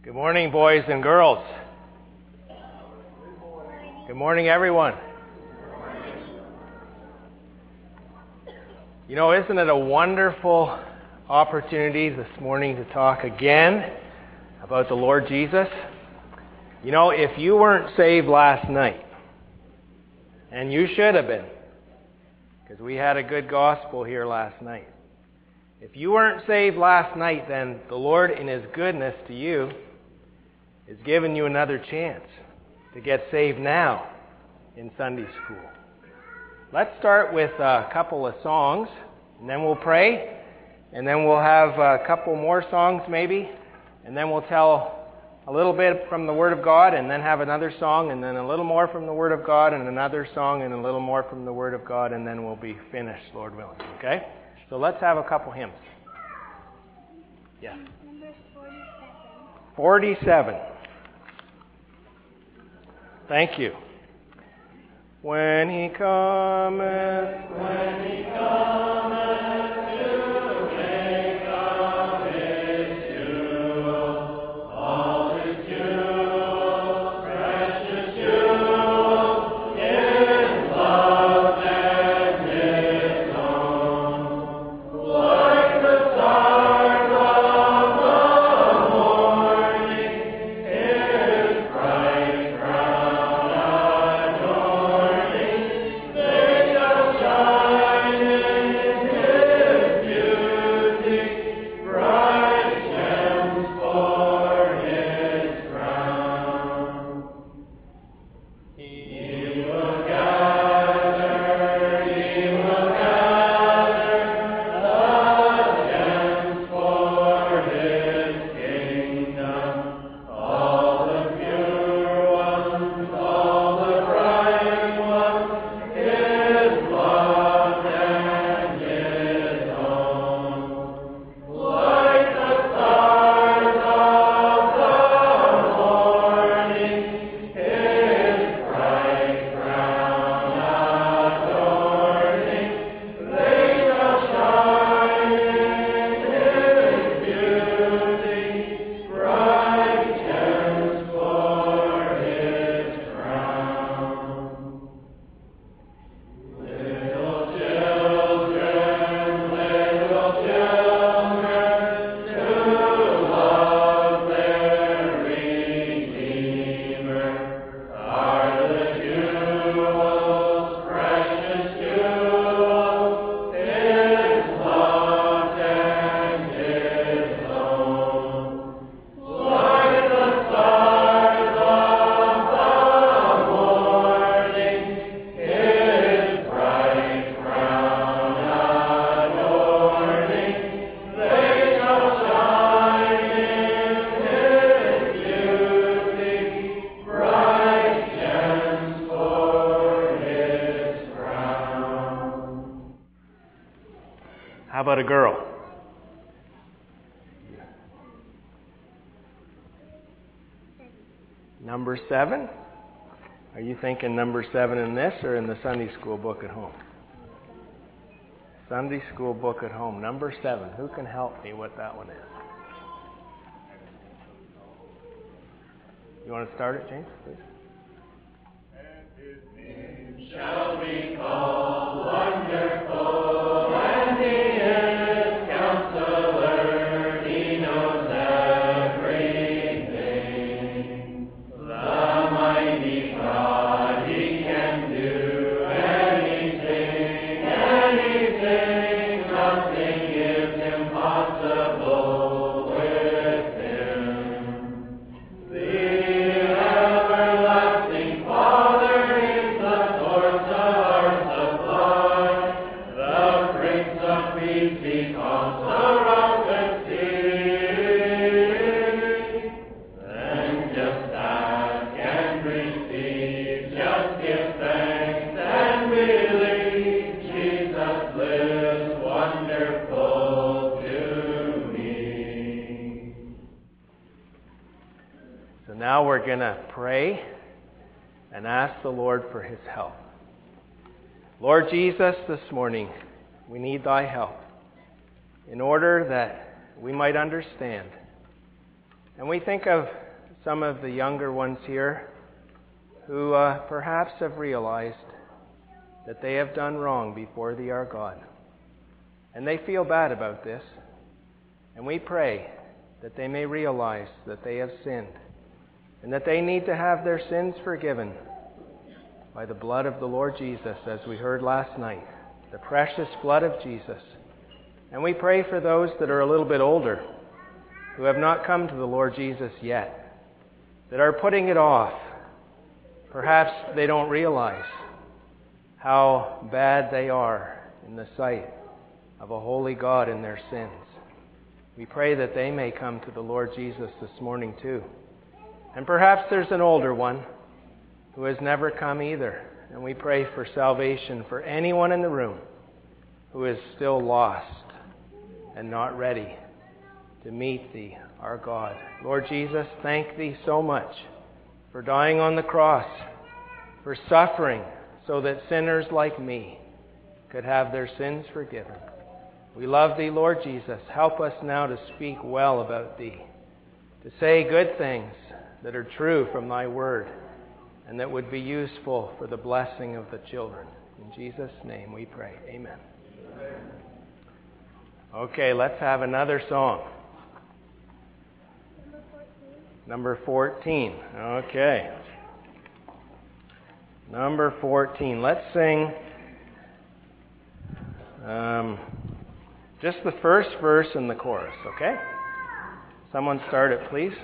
Good morning, boys and girls. Good morning, everyone. You know, isn't it a wonderful opportunity this morning to talk again about the Lord Jesus? You know, if you weren't saved last night, and you should have been, because we had a good gospel here last night. If you weren't saved last night, then the Lord, in His goodness to you, is giving you another chance to get saved now in Sunday school. Let's start with a couple of songs, and then we'll pray, and then we'll have a couple more songs maybe, and then we'll tell a little bit from the Word of God, and then have another song, and then a little more from the Word of God, and another song, and a little more from the Word of God, and then we'll be finished, Lord willing. Okay? So let's have a couple hymns. Yes? Number 47. 47. Thank you. When He cometh, to make of His jewels, all His jewels, precious jewels, His love and His own, like the stars of the morning, His bright crown adorning, they shall shine in His beauty, bright gems for His crown. He will gather the gems for His kingdom, all the pure ones, all the bright ones, His loved and His own. Like the stars of the morning, His bright crown adorning, they shall shine in His beauty, bright gems for His crown. Little children, to love their Redeemer, are the jewels, precious jewels, His loved and His own. Like the stars of the morning, His bright crown adorning, they shall shine in His beauty, bright gems for His crown. How about a girl? Number 7? Are you thinking number 7 in this or in the Sunday school book at home? Sunday school book at home. Number 7. Who can help me what that one is? You want to start it, James, please? And His name shall be called Wonderful, and He is Counselor, He knows everything. The mighty God, He can do anything, nothing is impossible with Him. The everlasting Father is the source of our supply. The Prince of Peace He calms the rough sea. Then just ask and receive, just give thanks and believe. Jesus lives, wonderful to me. So now we're going to pray and ask the Lord for His help. Lord Jesus, this morning we need Thy help in order that we might understand And we think of some of the younger ones here who perhaps have realized that they have done wrong before thee, our God. And they feel bad about this. And we pray that they may realize that they have sinned and that they need to have their sins forgiven by the blood of the Lord Jesus, as we heard last night, the precious blood of Jesus. And we pray for those that are a little bit older, who have not come to the Lord Jesus yet, that are putting it off. Perhaps they don't realize how bad they are in the sight of a holy God in their sins. We pray that they may come to the Lord Jesus this morning too. And perhaps there's an older one who has never come either. And we pray for salvation for anyone in the room who is still lost and not ready to meet thee, our God. Lord Jesus, thank thee so much for dying on the cross, for suffering so that sinners like me could have their sins forgiven. We love thee, Lord Jesus. Help us now to speak well about thee, to say good things that are true from thy word, and that would be useful for the blessing of the children. In Jesus' name we pray. Amen. Okay, let's have another song. Number 14. Okay. Number 14. Let's sing just the first verse and the chorus, okay? Someone start it, please.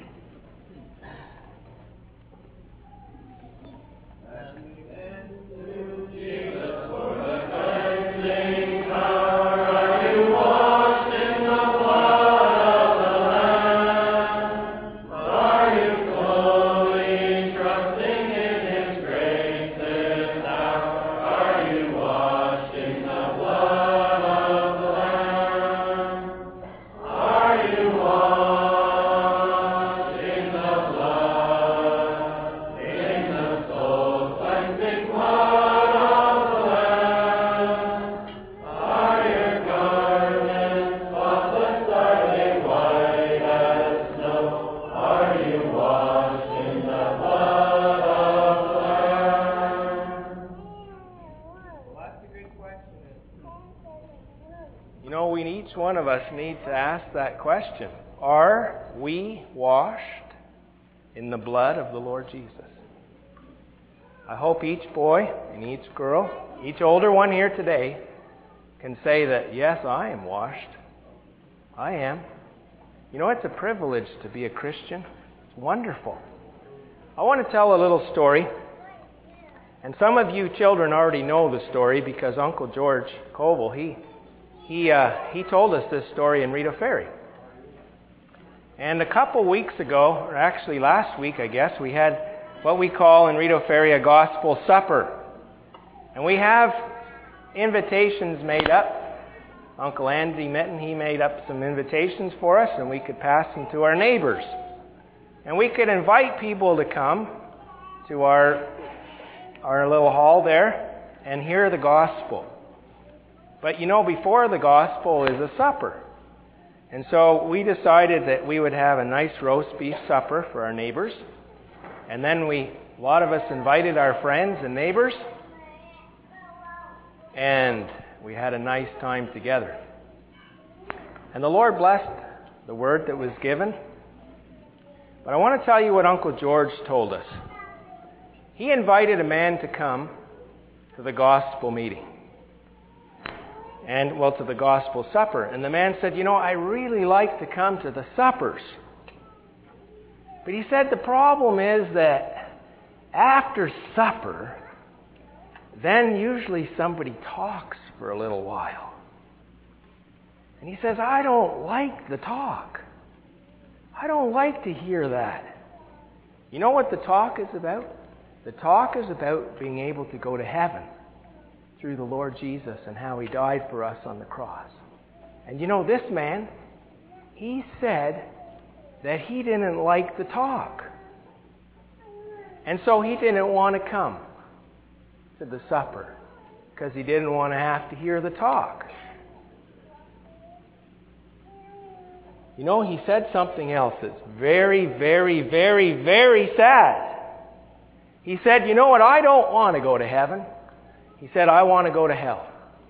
One of us need to ask that question. Are we washed in the blood of the Lord Jesus? I hope each boy and each girl, each older one here today, can say that, yes, I am washed. I am. You know, it's a privilege to be a Christian. It's wonderful. I want to tell a little story. And some of you children already know the story because Uncle George Coble, he told us this story in Rideau Ferry. And a couple weeks ago, or actually last week, I guess, we had what we call in Rideau Ferry a gospel supper. And we have invitations made up. Uncle Andy Mitten, he made up some invitations for us, and we could pass them to our neighbors. And we could invite people to come to our little hall there and hear the gospel. But you know, before the gospel is a supper. And so we decided that we would have a nice roast beef supper for our neighbors. And then a lot of us invited our friends and neighbors. And we had a nice time together. And the Lord blessed the word that was given. But I want to tell you what Uncle George told us. He invited a man to come to the gospel meeting. And, to the gospel supper. And the man said, you know, I really like to come to the suppers. But he said the problem is that after supper, then usually somebody talks for a little while. And he says, I don't like the talk. I don't like to hear that. You know what the talk is about? The talk is about being able to go to heaven through the Lord Jesus and how he died for us on the cross. And you know, this man, he said that he didn't like the talk. And so he didn't want to come to the supper because he didn't want to have to hear the talk. You know, he said something else that's very, very, very, very sad. He said, you know what, I don't want to go to heaven. He said, I want to go to hell.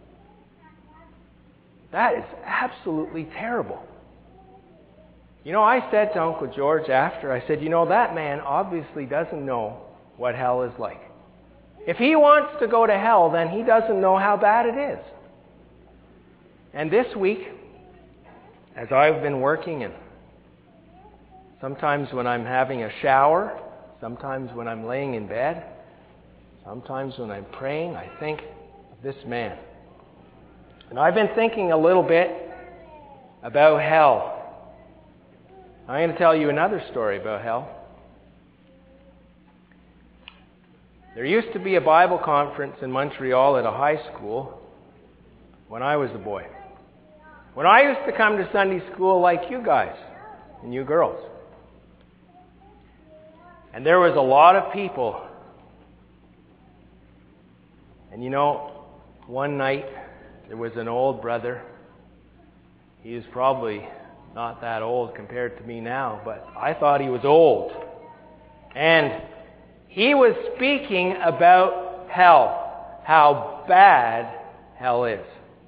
That is absolutely terrible. You know, I said to Uncle George after, I said, you know, that man obviously doesn't know what hell is like. If he wants to go to hell, then he doesn't know how bad it is. And this week, as I've been working, and sometimes when I'm having a shower, sometimes when I'm laying in bed, sometimes when I'm praying, I think of this man. And I've been thinking a little bit about hell. I'm going to tell you another story about hell. There used to be a Bible conference in Montreal at a high school when I was a boy. When I used to come to Sunday school like you guys and you girls. And there was a lot of people. And you know, one night there was an old brother. He was probably not that old compared to me now, but I thought he was old. And he was speaking about hell, how bad hell is.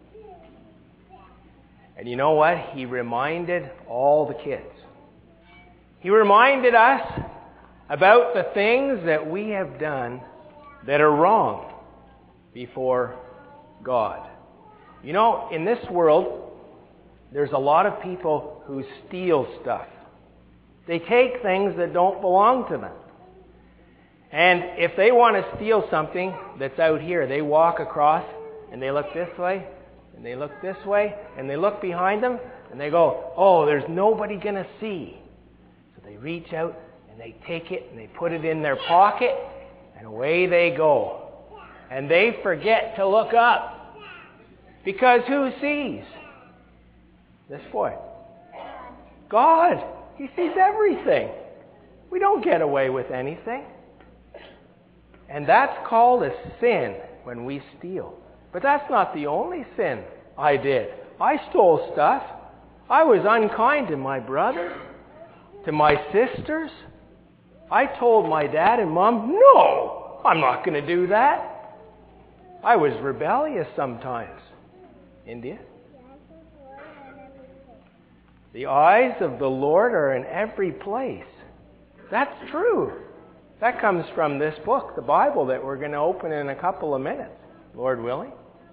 And you know what? He reminded all the kids. He reminded us about the things that we have done that are wrong before God. You know, in this world, there's a lot of people who steal stuff. They take things that don't belong to them. And if they want to steal something that's out here, they walk across and they look this way, and they look this way, and they look behind them, and they go, oh, there's nobody going to see. So they reach out and they take it and they put it in their pocket, and away they go. And they forget to look up. Because who sees? This boy. God. He sees everything. We don't get away with anything. And that's called a sin when we steal. But that's not the only sin I did. I stole stuff. I was unkind to my brother, to my sisters. I told my dad and mom, no, I'm not going to do that. I was rebellious sometimes. India? The eyes of the Lord are in every place. That's true. That comes from this book, the Bible, that we're going to open in a couple of minutes, Lord willing.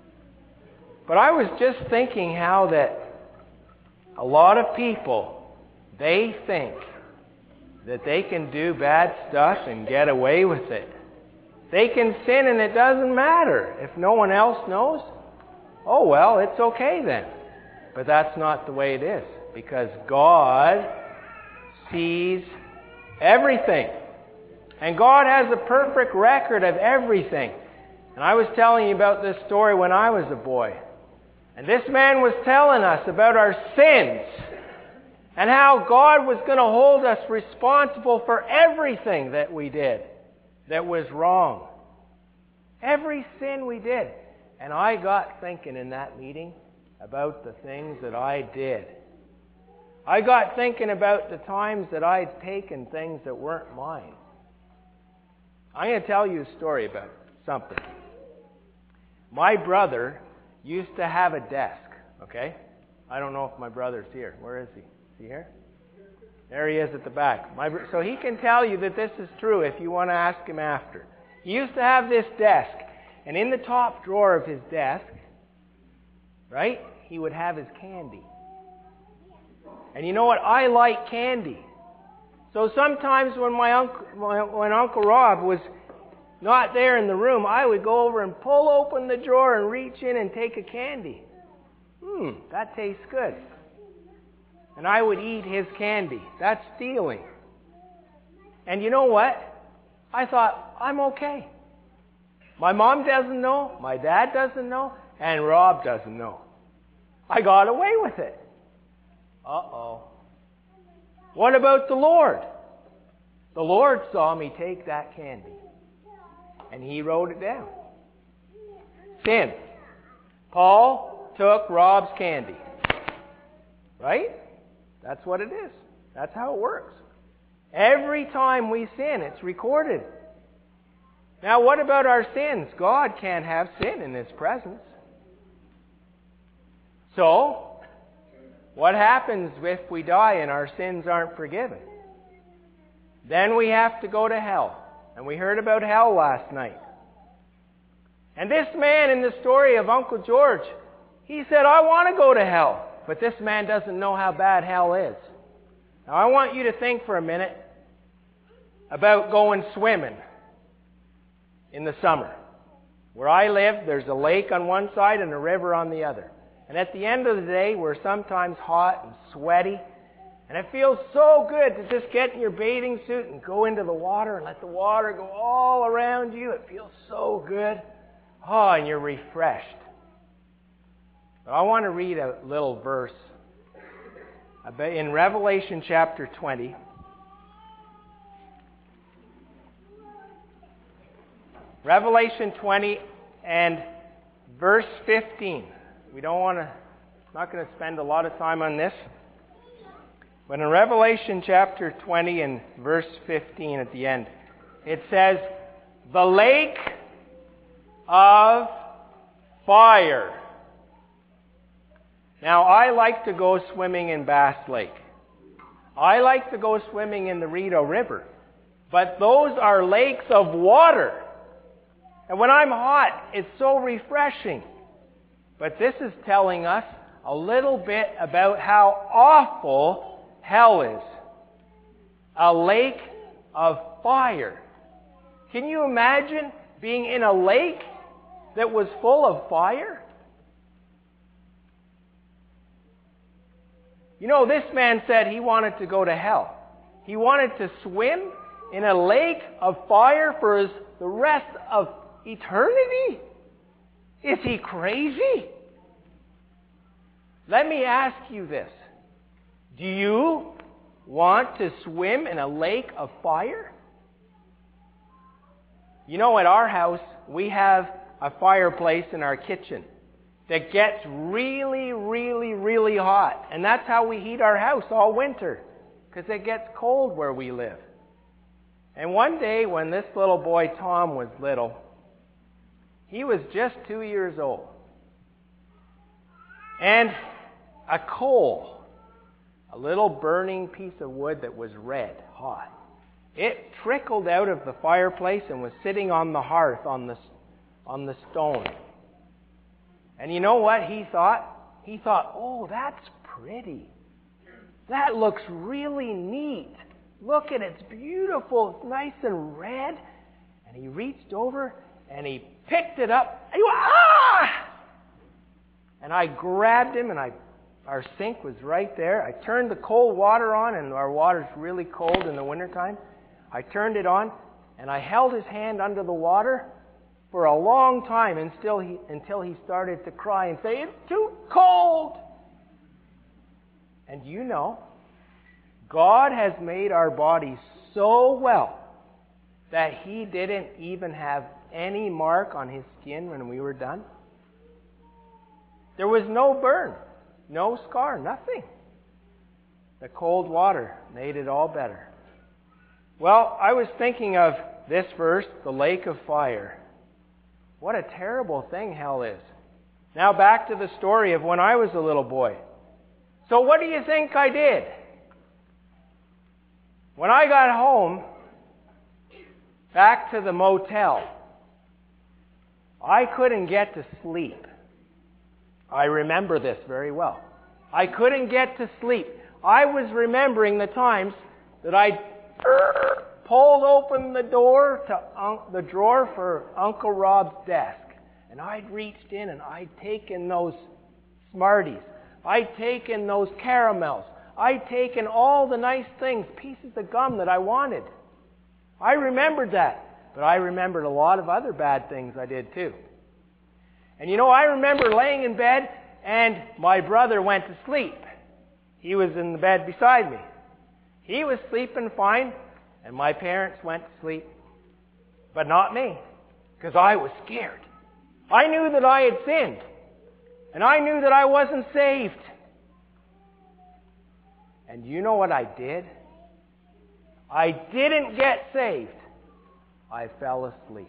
But I was just thinking how that a lot of people, they think that they can do bad stuff and get away with it. They can sin and it doesn't matter. If no one else knows, oh well, it's okay then. But that's not the way it is. Because God sees everything. And God has a perfect record of everything. And I was telling you about this story when I was a boy. And this man was telling us about our sins. And how God was going to hold us responsible for everything that we did that was wrong. Every sin we did. And I got thinking in that meeting about the things that I did. I got thinking about the times that I'd taken things that weren't mine. I'm going to tell you a story about something. My brother used to have a desk, okay? I don't know if my brother's here. Where is he? Is he here? There he is at the back. So he can tell you that this is true if you want to ask him after. He used to have this desk, and in the top drawer of his desk, right, he would have his candy. And you know what? I like candy. So sometimes when when Uncle Rob was not there in the room, I would go over and pull open the drawer and reach in and take a candy. That tastes good. And I would eat his candy. That's stealing. And you know what? I thought, I'm okay. My mom doesn't know, my dad doesn't know, and Rob doesn't know. I got away with it. Uh-oh. What about the Lord? The Lord saw me take that candy. And He wrote it down. Sin. Paul took Rob's candy. Right? That's what it is. That's how it works. Every time we sin, it's recorded. Now, what about our sins? God can't have sin in His presence. So, what happens if we die and our sins aren't forgiven? Then we have to go to hell. And we heard about hell last night. And this man in the story of Uncle George, he said, I want to go to hell. But this man doesn't know how bad hell is. Now I want you to think for a minute about going swimming in the summer. Where I live, there's a lake on one side and a river on the other. And at the end of the day, we're sometimes hot and sweaty. And it feels so good to just get in your bathing suit and go into the water and let the water go all around you. It feels so good. Oh, and you're refreshed. But I want to read a little verse in Revelation chapter 20. Revelation 20 and verse 15. Not going to spend a lot of time on this. But in Revelation chapter 20 and verse 15 at the end, it says, the lake of fire. Now, I like to go swimming in Bass Lake. I like to go swimming in the Rideau River. But those are lakes of water. And when I'm hot, it's so refreshing. But this is telling us a little bit about how awful hell is. A lake of fire. Can you imagine being in a lake that was full of fire? You know, this man said he wanted to go to hell. He wanted to swim in a lake of fire for the rest of eternity? Is he crazy? Let me ask you this. Do you want to swim in a lake of fire? You know, at our house, we have a fireplace in our kitchen that gets really, really, really hot. And that's how we heat our house all winter, because it gets cold where we live. And one day when this little boy Tom was little, he was just 2 years old. And a coal, a little burning piece of wood that was red hot, it trickled out of the fireplace and was sitting on the hearth on the stone. And you know what he thought? He thought, oh, that's pretty. That looks really neat. Look at it, it's beautiful, it's nice and red. And he reached over and he picked it up. And he went, ah! And I grabbed him, and our sink was right there. I turned the cold water on, and our water's really cold in the wintertime. I turned it on, and I held his hand under the water for a long time until he started to cry and say, it's too cold. And you know, God has made our bodies so well that He didn't even have any mark on His skin when we were done. There was no burn, no scar, nothing. The cold water made it all better. Well, I was thinking of this verse, the lake of fire. What a terrible thing hell is. Now back to the story of when I was a little boy. So what do you think I did? When I got home, back to the motel, I couldn't get to sleep. I remember this very well. I couldn't get to sleep. I was remembering the times that I pulled open the drawer for Uncle Rob's desk. And I'd reached in and I'd taken those Smarties. I'd taken those caramels. I'd taken all the nice things, pieces of gum that I wanted. I remembered that. But I remembered a lot of other bad things I did too. And you know, I remember laying in bed and my brother went to sleep. He was in the bed beside me. He was sleeping fine, and my parents went to sleep. But not me, because I was scared. I knew that I had sinned, and I knew that I wasn't saved. And you know what I did? I didn't get saved. I fell asleep.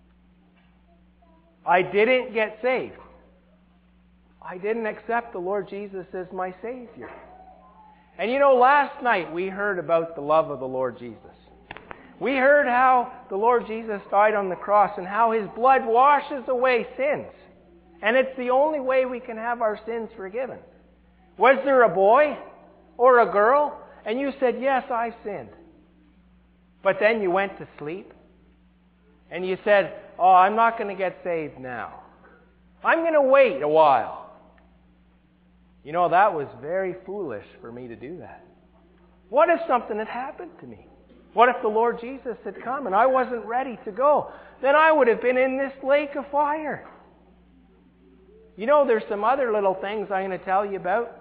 I didn't get saved. I didn't accept the Lord Jesus as my Savior. And you know, last night we heard about the love of the Lord Jesus. We heard how the Lord Jesus died on the cross and how His blood washes away sins. And it's the only way we can have our sins forgiven. Was there a boy or a girl and you said, yes, I've sinned, but then you went to sleep and you said, oh, I'm not going to get saved now. I'm going to wait a while. You know, that was very foolish for me to do that. What if something had happened to me? What if the Lord Jesus had come and I wasn't ready to go? Then I would have been in this lake of fire. You know, there's some other little things I'm going to tell you about.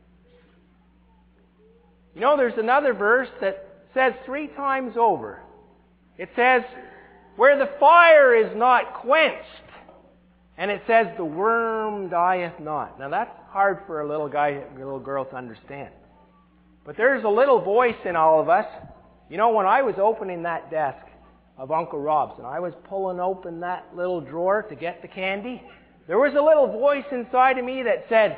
You know, there's another verse that says 3 times over. It says, where the fire is not quenched. And it says, the worm dieth not. Now that's hard for a little girl to understand. But there's a little voice in all of us. You know, when I was opening that desk of Uncle Rob's and I was pulling open that little drawer to get the candy, there was a little voice inside of me that said,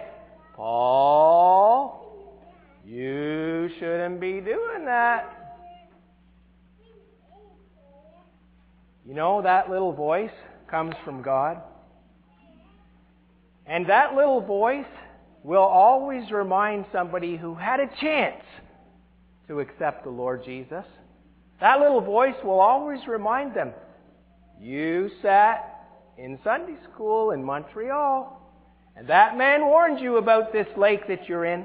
Paul, you shouldn't be doing that. You know, that little voice comes from God. And that little voice will always remind somebody who had a chance to accept the Lord Jesus. That little voice will always remind them, you sat in Sunday school in Montreal, and that man warned you about this lake that you're in.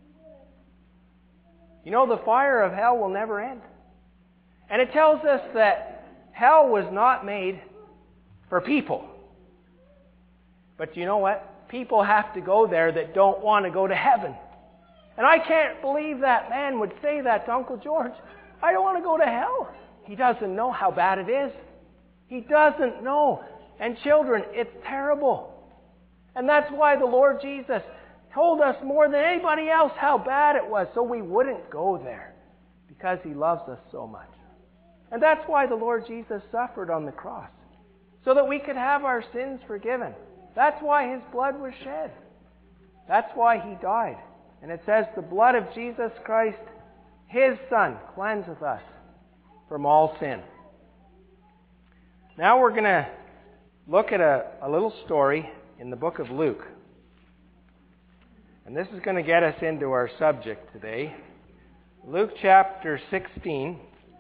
You know, the fire of hell will never end. And it tells us that hell was not made for people. But you know what? People have to go there that don't want to go to heaven. And I can't believe that man would say that to Uncle George. I don't want to go to hell. He doesn't know how bad it is. He doesn't know. And children, it's terrible. And that's why the Lord Jesus told us more than anybody else how bad it was, so we wouldn't go there, because He loves us so much. And that's why the Lord Jesus suffered on the cross, so that we could have our sins forgiven. That's why His blood was shed. That's why He died. And it says, the blood of Jesus Christ, His Son, cleanseth us from all sin. Now we're going to look at a little story in the book of Luke. And this is going to get us into our subject today. Luke chapter 16.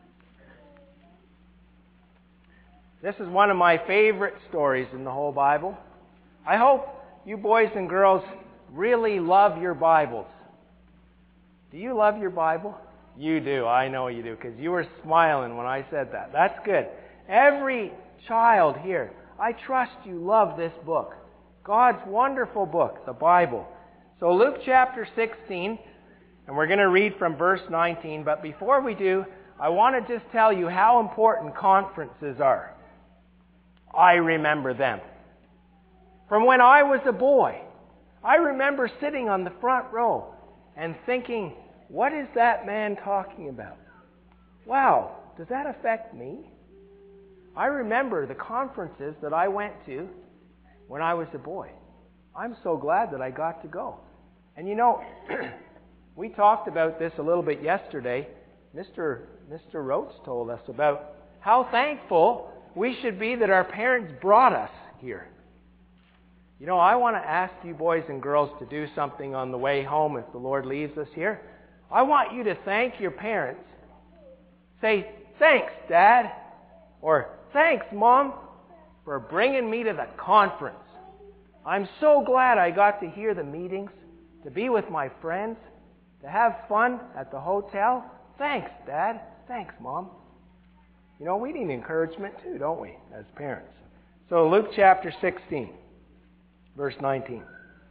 This is one of my favorite stories in the whole Bible. I hope you boys and girls really love your Bibles. Do you love your Bible? You do. I know you do, because you were smiling when I said that. That's good. Every child here, I trust you love this book. God's wonderful book, the Bible. So Luke chapter 16, and we're going to read from verse 19. But before we do, I want to just tell you how important conferences are. I remember them. From when I was a boy, I remember sitting on the front row and thinking, what is that man talking about? Wow, does that affect me? I remember the conferences that I went to when I was a boy. I'm so glad that I got to go. And you know, we talked about this a little bit yesterday. Mr. Roach told us about how thankful we should be that our parents brought us here. You know, I want to ask you boys and girls to do something on the way home if the Lord leaves us here. I want you to thank your parents. Say, thanks, Dad, or thanks, Mom, for bringing me to the conference. I'm so glad I got to hear the meetings, to be with my friends, to have fun at the hotel. Thanks, Dad. Thanks, Mom. You know, we need encouragement too, don't we, as parents? So Luke chapter 16. Verse 19.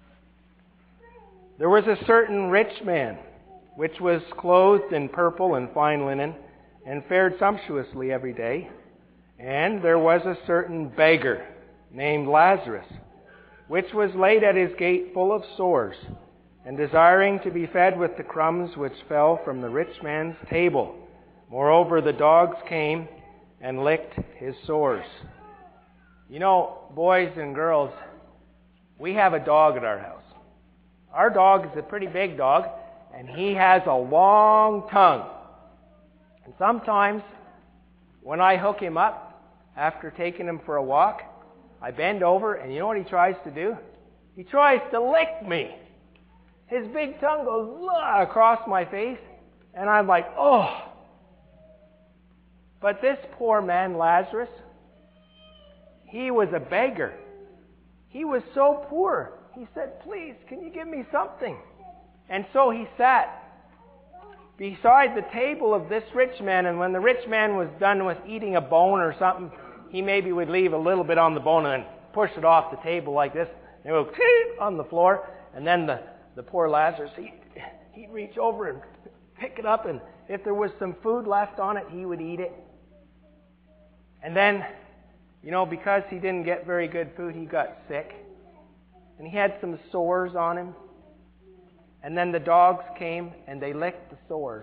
There was a certain rich man, which was clothed in purple and fine linen, and fared sumptuously every day. And there was a certain beggar, named Lazarus, which was laid at his gate full of sores, and desiring to be fed with the crumbs which fell from the rich man's table. Moreover, the dogs came and licked his sores. You know, boys and girls, we have a dog at our house. Our dog is a pretty big dog, and he has a long tongue. And sometimes, when I hook him up, after taking him for a walk, I bend over, and you know what he tries to do? He tries to lick me. His big tongue goes across my face, and I'm like, oh. But this poor man, Lazarus, he was a beggar. He was so poor. He said, please, can you give me something? And so he sat beside the table of this rich man, and when the rich man was done with eating a bone or something, he maybe would leave a little bit on the bone and then push it off the table like this. And it would on the floor, and then the poor Lazarus, he'd reach over and pick it up, and if there was some food left on it, he would eat it. And then, you know, because he didn't get very good food, he got sick. And he had some sores on him. And then the dogs came and they licked the sores.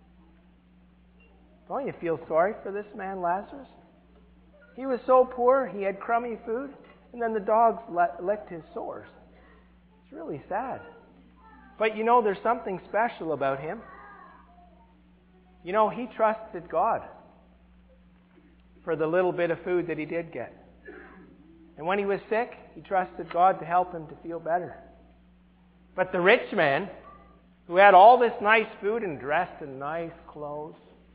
Don't you feel sorry for this man, Lazarus? He was so poor, he had crummy food, and then the dogs licked his sores. It's really sad. But you know, there's something special about him. You know, he trusted God for the little bit of food that he did get. And when he was sick, he trusted God to help him to feel better. But the rich man, who had all this nice food and dressed in nice clothes,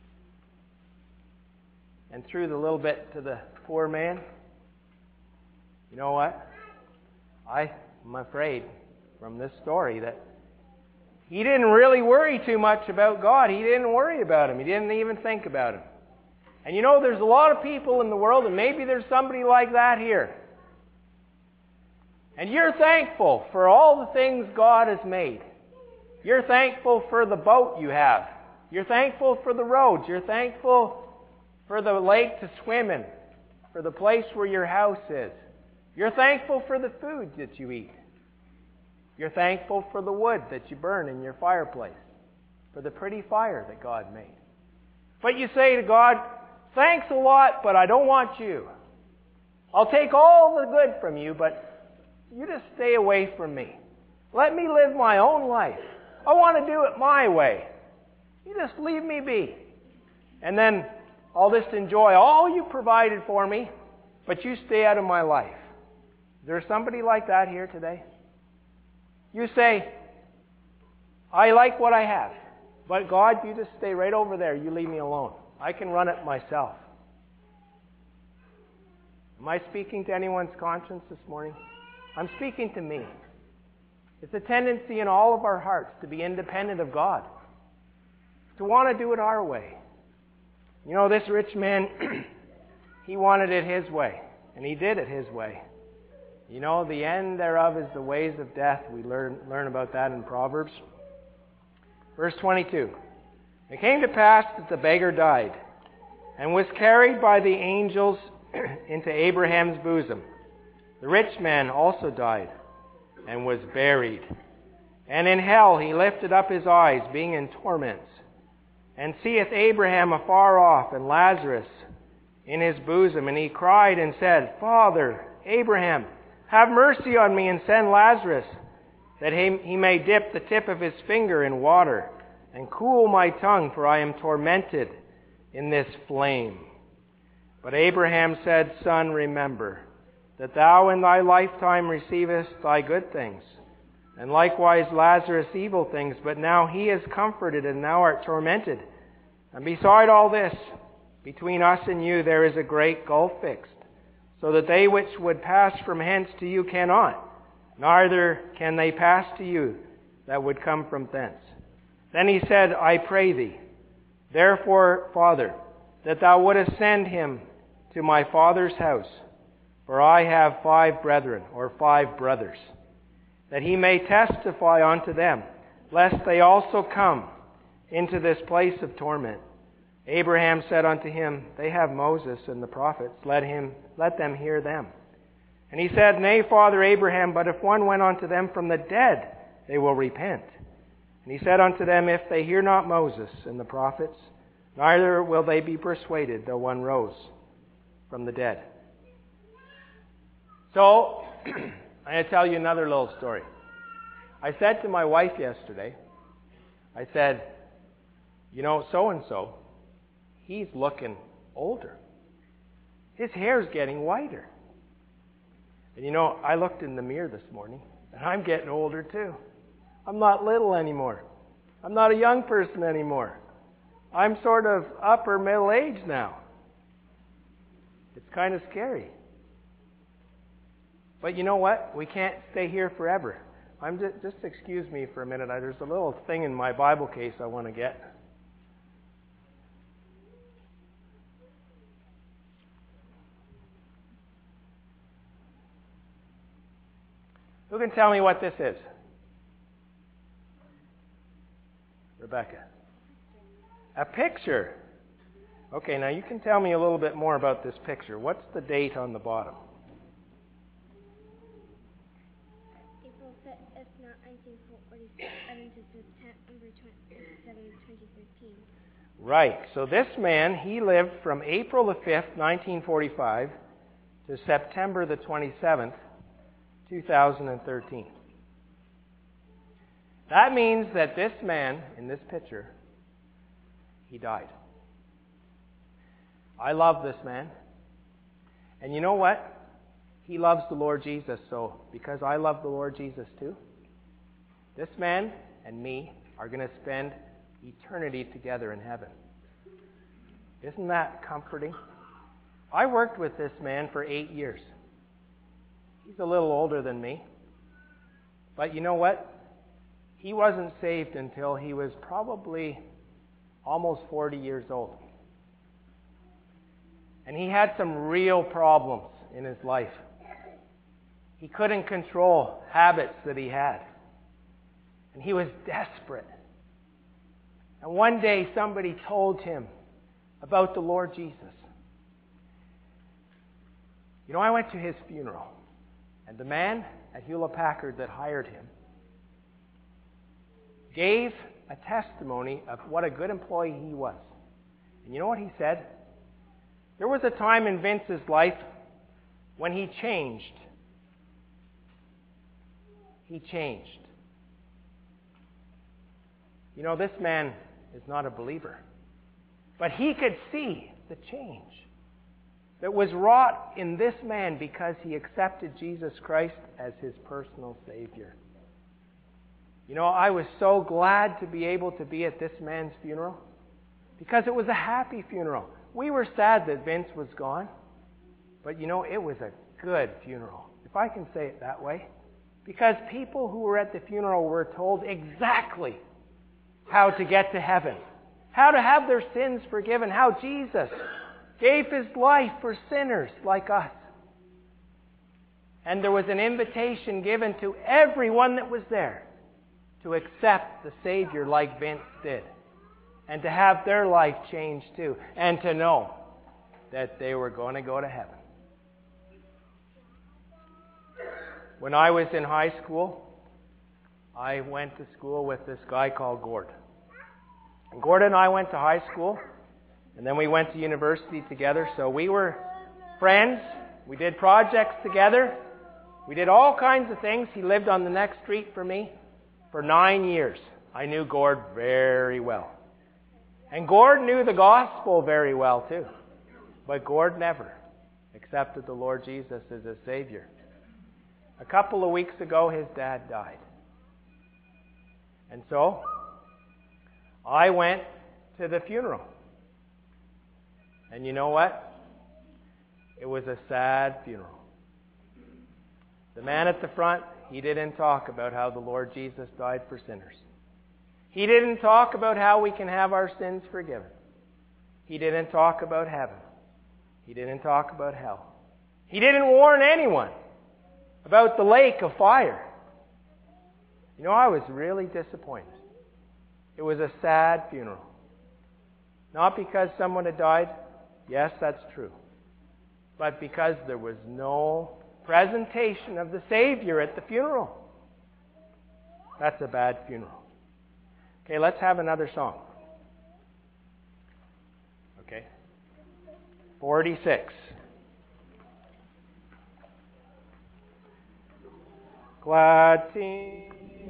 and threw the little bit to the poor man, you know what? I'm afraid from this story that he didn't really worry too much about God. He didn't worry about him. He didn't even think about him. And you know, there's a lot of people in the world, and maybe there's somebody like that here. And you're thankful for all the things God has made. You're thankful for the boat you have. You're thankful for the roads. You're thankful for the lake to swim in, for the place where your house is. You're thankful for the food that you eat. You're thankful for the wood that you burn in your fireplace, for the pretty fire that God made. But you say to God, thanks a lot, but I don't want you. I'll take all the good from you, but you just stay away from me. Let me live my own life. I want to do it my way. You just leave me be. And then I'll just enjoy all you provided for me, but you stay out of my life. Is there somebody like that here today? You say, I like what I have, but God, you just stay right over there. You leave me alone. I can run it myself. Am I speaking to anyone's conscience this morning? I'm speaking to me. It's a tendency in all of our hearts to be independent of God, to want to do it our way. You know, this rich man, he wanted it his way, and he did it his way. You know, the end thereof is the ways of death. We learn about that in Proverbs. Verse 22. It came to pass that the beggar died, and was carried by the angels into Abraham's bosom. The rich man also died, and was buried. And in hell he lifted up his eyes, being in torments, and seeth Abraham afar off, and Lazarus in his bosom. And he cried and said, Father Abraham, have mercy on me, and send Lazarus, that he may dip the tip of his finger in water, and cool my tongue, for I am tormented in this flame. But Abraham said, Son, remember that thou in thy lifetime receivest thy good things, and likewise Lazarus evil things, but now he is comforted, and thou art tormented. And beside all this, between us and you there is a great gulf fixed, so that they which would pass from hence to you cannot, neither can they pass to you that would come from thence. Then he said, I pray thee, therefore, Father, that thou wouldest send him to my father's house, for I have 5 brethren, or 5 brothers, that he may testify unto them, lest they also come into this place of torment. Abraham said unto him, They have Moses and the prophets, let them hear them. And he said, Nay, Father Abraham, but if one went unto them from the dead, they will repent. And he said unto them, If they hear not Moses and the prophets, neither will they be persuaded, though one rose from the dead. So, I'm going to tell you another little story. I said to my wife yesterday, I said, so-and-so, he's looking older. His hair's getting whiter. And I looked in the mirror this morning, and I'm getting older too. I'm not little anymore. I'm not a young person anymore. I'm sort of upper middle age now. It's kind of scary. But you know what? We can't stay here forever. Just excuse me for a minute. There's a little thing in my Bible case I want to get. Who can tell me what this is? Rebecca. A picture. Okay, now you can tell me a little bit more about this picture. What's the date on the bottom? April 5th, 1947 to September 27th, 2013. Right. So this man, he lived from April the 5th, 1945 to September the 27th, 2013. That means that this man, in this picture, he died. I love this man. And you know what? He loves the Lord Jesus. So, because I love the Lord Jesus too, this man and me are going to spend eternity together in heaven. Isn't that comforting? I worked with this man for 8 years. He's a little older than me. But you know what? He wasn't saved until he was probably almost 40 years old. And he had some real problems in his life. He couldn't control habits that he had. And he was desperate. And one day somebody told him about the Lord Jesus. I went to his funeral. And the man at Hewlett Packard that hired him gave a testimony of what a good employee he was. And you know what he said? There was a time in Vince's life when he changed. He changed. This man is not a believer. But he could see the change that was wrought in this man because he accepted Jesus Christ as his personal Savior. I was so glad to be able to be at this man's funeral because it was a happy funeral. We were sad that Vince was gone, but it was a good funeral, if I can say it that way, because people who were at the funeral were told exactly how to get to heaven, how to have their sins forgiven, how Jesus gave his life for sinners like us. And there was an invitation given to everyone that was there to accept the Savior like Vince did, and to have their life changed too, and to know that they were going to go to heaven. When I was in high school, I went to school with this guy called Gord. And Gord and I went to high school, and then we went to university together, so we were friends. We did projects together. We did all kinds of things. He lived on the next street from me for 9 years. I knew Gord very well. And Gord knew the gospel very well too. But Gord never accepted the Lord Jesus as his Savior. A couple of weeks ago, his dad died. And so, I went to the funeral. And you know what? It was a sad funeral. The man at the front, he didn't talk about how the Lord Jesus died for sinners. He didn't talk about how we can have our sins forgiven. He didn't talk about heaven. He didn't talk about hell. He didn't warn anyone about the lake of fire. I was really disappointed. It was a sad funeral. Not because someone had died. Yes, that's true. But because there was no presentation of the Savior at the funeral. That's a bad funeral. Okay, let's have another song. Okay. 46. Glad team.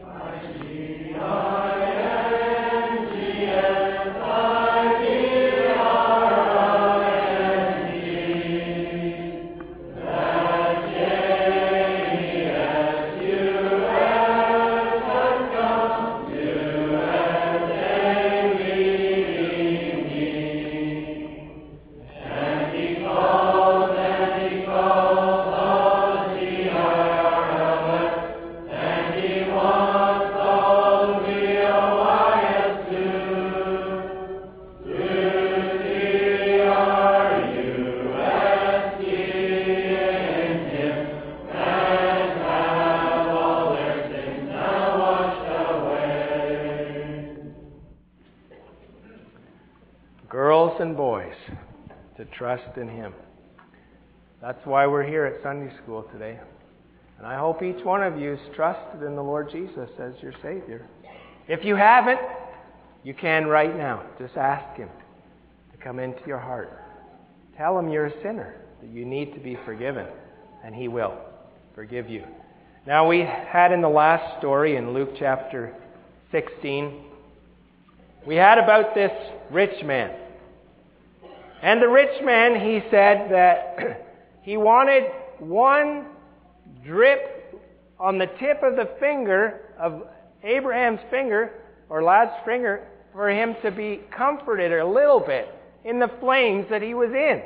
Girls and boys, to trust in Him. That's why we're here at Sunday school today. And I hope each one of you has trusted in the Lord Jesus as your Savior. If you haven't, you can right now. Just ask Him to come into your heart. Tell Him you're a sinner, that you need to be forgiven, and He will forgive you. Now, we had in the last story in Luke chapter 16, we had about this rich man. And the rich man, he said that he wanted one drip on the tip of the finger of Abraham's finger, or Lazarus' finger, for him to be comforted a little bit in the flames that he was in.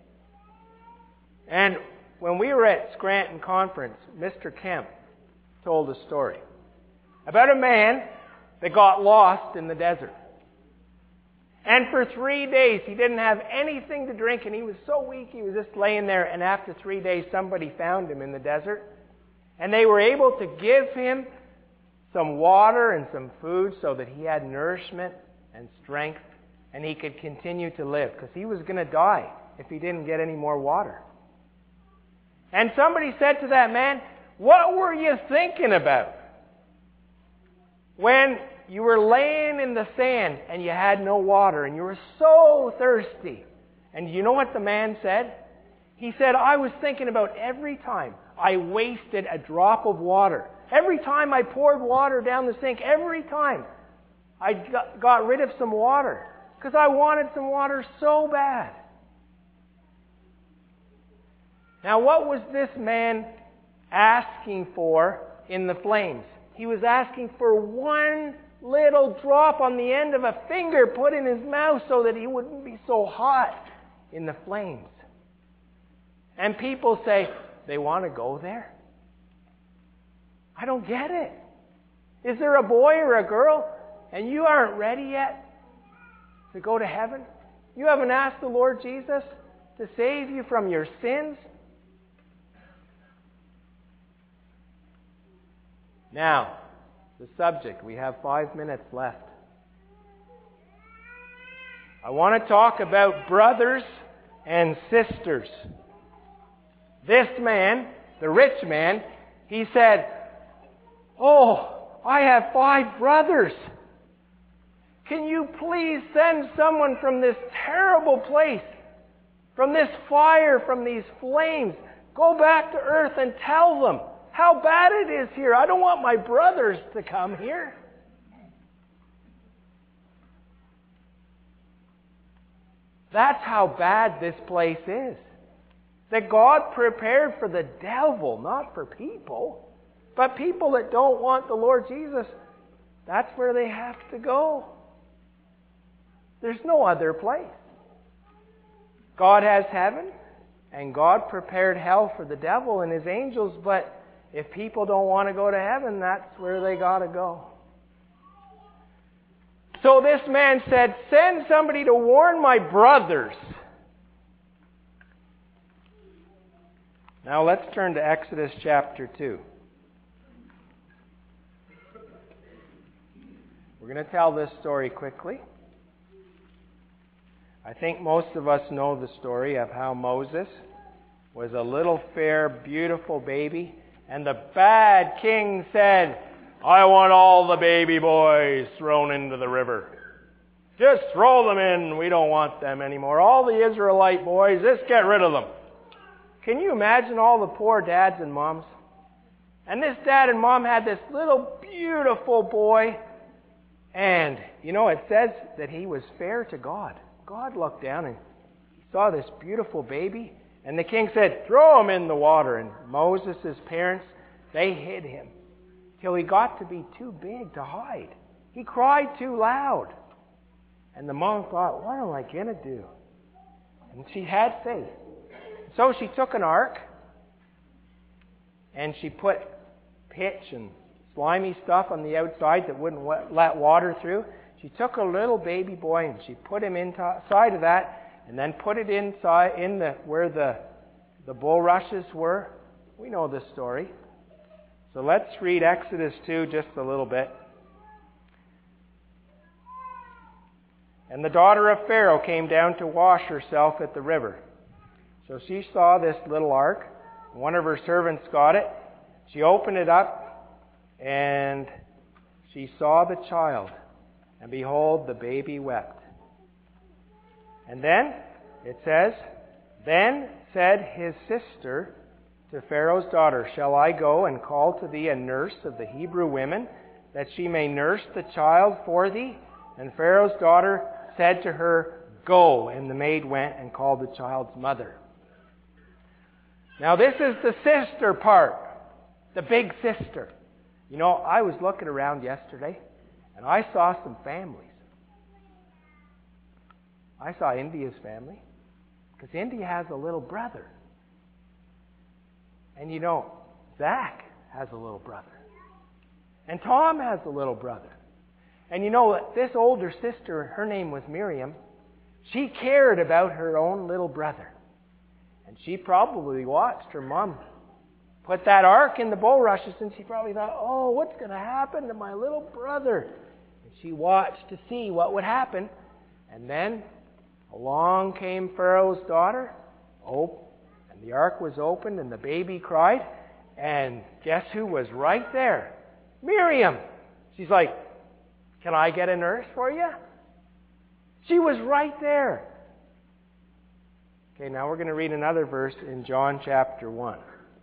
And when we were at Scranton Conference, Mr. Kemp told a story about a man that got lost in the desert. And for 3 days, he didn't have anything to drink, and he was so weak, he was just laying there. And after 3 days, somebody found him in the desert. And they were able to give him some water and some food so that he had nourishment and strength, and he could continue to live, because he was going to die if he didn't get any more water. And somebody said to that man, "What were you thinking about when you were laying in the sand and you had no water and you were so thirsty?" And you know what the man said? He said, "I was thinking about every time I wasted a drop of water. Every time I poured water down the sink, every time I got rid of some water, because I wanted some water so bad." Now, what was this man asking for in the flames? He was asking for one little drop on the end of a finger put in his mouth so that he wouldn't be so hot in the flames. And people say, they want to go there? I don't get it. Is there a boy or a girl and you aren't ready yet to go to heaven? You haven't asked the Lord Jesus to save you from your sins? Now, the subject. We have 5 minutes left. I want to talk about brothers and sisters. This man, the rich man, he said, "Oh, I have 5 brothers. Can you please send someone from this terrible place, from this fire, from these flames, go back to earth and tell them how bad it is here. I don't want my brothers to come here." That's how bad this place is. That God prepared for the devil, not for people. But people that don't want the Lord Jesus, that's where they have to go. There's no other place. God has heaven, and God prepared hell for the devil and his angels, but if people don't want to go to heaven, that's where they got to go. So this man said, "Send somebody to warn my brothers." Now let's turn to Exodus chapter 2. We're going to tell this story quickly. I think most of us know the story of how Moses was a little fair, beautiful baby. And the bad king said, I want all the baby boys thrown into the river. Just throw them in. We don't want them anymore. All the Israelite boys, just get rid of them. Can you imagine all the poor dads and moms? And this dad and mom had this little beautiful boy. And, it says that he was fair to God. God looked down and he saw this beautiful baby. And the king said, throw him in the water. And Moses' parents, they hid him till he got to be too big to hide. He cried too loud. And the mom thought, what am I going to do? And she had faith. So she took an ark and she put pitch and slimy stuff on the outside that wouldn't let water through. She took a little baby boy and she put him inside of that and then put it inside where the bulrushes were. We know this story. So let's read Exodus 2 just a little bit. And the daughter of Pharaoh came down to wash herself at the river. So she saw this little ark. One of her servants got it. She opened it up, and she saw the child. And behold, the baby wept. And then, it says, then said his sister to Pharaoh's daughter, shall I go and call to thee a nurse of the Hebrew women, that she may nurse the child for thee? And Pharaoh's daughter said to her, go. And the maid went and called the child's mother. Now this is the sister part, the big sister. I was looking around yesterday, and I saw some families. I saw India's family, because India has a little brother. And Zach has a little brother. And Tom has a little brother. And this older sister, her name was Miriam, she cared about her own little brother. And she probably watched her mom put that ark in the bulrushes, and she probably thought, oh, what's going to happen to my little brother? And she watched to see what would happen. And then along came Pharaoh's daughter. And the ark was opened, and the baby cried. And guess who was right there? Miriam. She's like, can I get a nurse for you? She was right there. Okay, now we're going to read another verse in John chapter 1.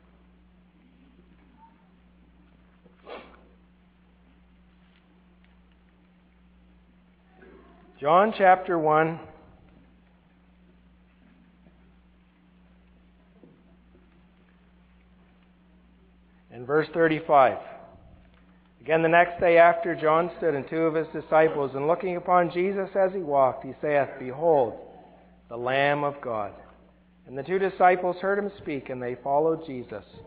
John chapter 1. And verse 35. Again, the next day after, John stood and two of his disciples, and looking upon Jesus as he walked, he saith, behold, the Lamb of God. And the two disciples heard him speak, and they followed Jesus.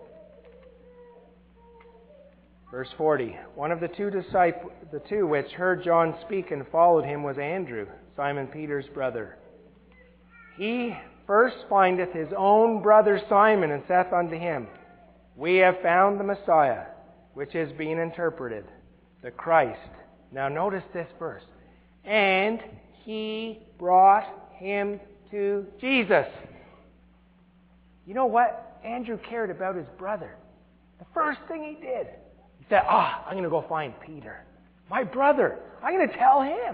Verse 40. One of the two which heard John speak and followed him was Andrew, Simon Peter's brother. He first findeth his own brother Simon, and saith unto him, we have found the Messiah, which is being interpreted, the Christ. Now notice this verse. And he brought him to Jesus. You know what? Andrew cared about his brother. The first thing he did, he said, I'm going to go find Peter. My brother. I'm going to tell him.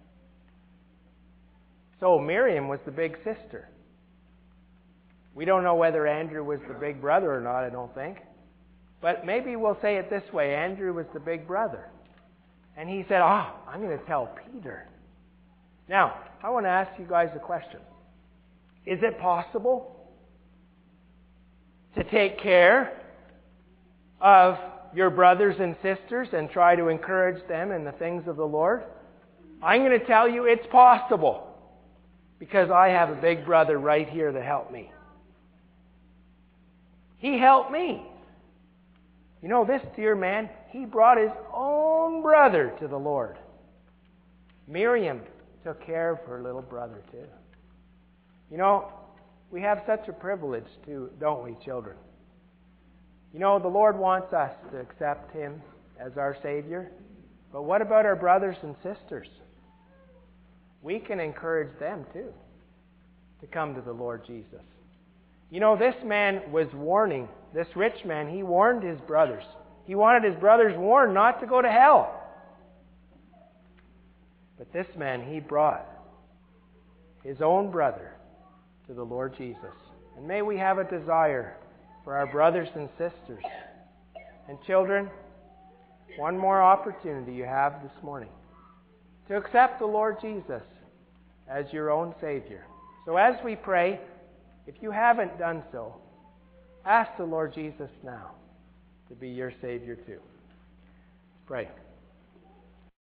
So Miriam was the big sister. We don't know whether Andrew was the big brother or not, I don't think. But maybe we'll say it this way. Andrew was the big brother. And he said, I'm going to tell Peter. Now, I want to ask you guys a question. Is it possible to take care of your brothers and sisters and try to encourage them in the things of the Lord? I'm going to tell you it's possible, because I have a big brother right here to help me. He helped me. This dear man, he brought his own brother to the Lord. Miriam took care of her little brother too. We have such a privilege too, don't we, children? The Lord wants us to accept him as our Savior. But what about our brothers and sisters? We can encourage them too to come to the Lord Jesus. This man was warning, this rich man, he warned his brothers. He wanted his brothers warned not to go to hell. But this man, he brought his own brother to the Lord Jesus. And may we have a desire for our brothers and sisters. And children, one more opportunity you have this morning to accept the Lord Jesus as your own Savior. So as we pray, if you haven't done so, ask the Lord Jesus now to be your Savior too. Let's pray.